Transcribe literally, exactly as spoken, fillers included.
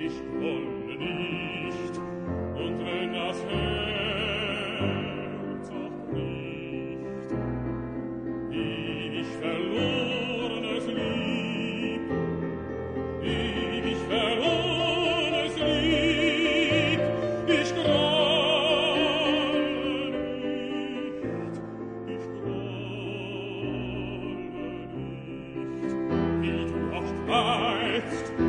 ich wolle nicht, und wenn das Herz auch bricht, ewig verlorenes Lieb, ewig verlorenes Lieb, ich grolle nicht, ich grolle nicht, wie du auch weißt,